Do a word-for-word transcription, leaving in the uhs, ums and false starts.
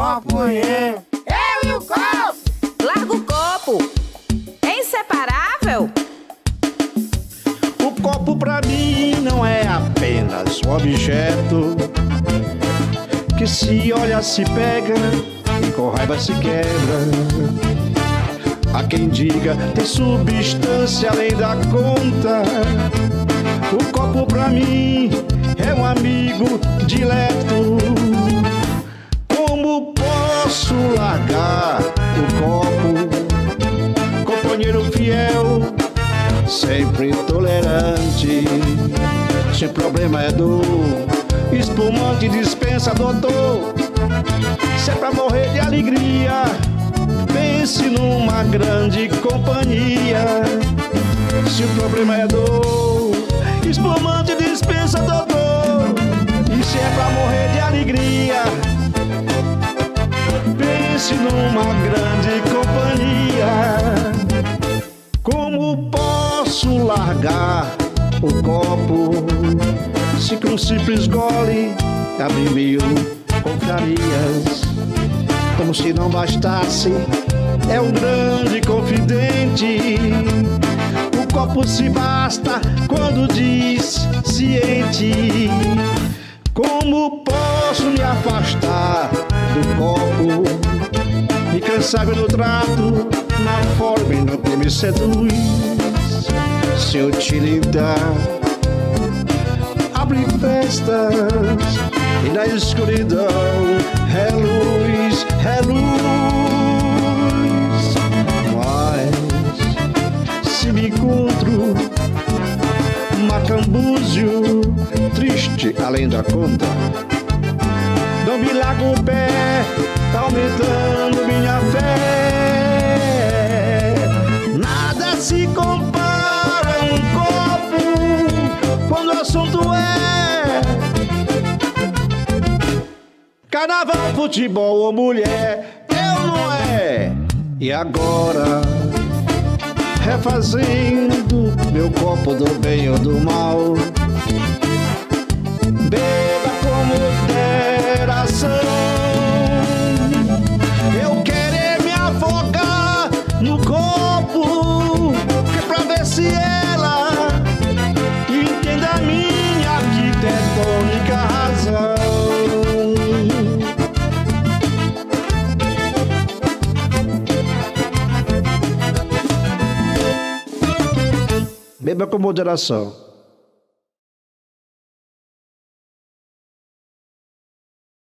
companheiro. Eu e o copo. Larga o copo. É inseparável. O copo pra mim não é apenas um objeto que se olha se pega e com raiva se quebra. Há quem diga tem substância além da conta. O copo pra mim é um amigo dileto. Como posso largar o copo? Companheiro fiel, sempre tolerante. Se o problema é dor, espumante dispensa, doutor. Se é pra morrer de alegria, pense numa grande companhia. Se o problema é dor, espumante dispensa, doutor. E se é pra morrer de alegria, pense numa grande companhia. Como posso largar o copo se com um simples gole abre mil confrarias? Como se não bastasse, é um grande confidente. O copo se basta quando diz ciente. Como posso me afastar do copo? Incansável no trato, na forma e no que me seduz. Se utilidade abre festas e na escuridão é luz, é luz. Mas se me encontro macambúzio, triste além da conta, não me largo o pé, tá aumentando minha fé. Nada se compara a um copo quando o assunto é carnaval, futebol ou mulher. Eu não é. E agora, refazendo meu copo do bem ou do mal, beba com moderação. Eu quero me afogar no copo, que é pra ver se ela entenda a minha arquitetônica razão. Beba com moderação.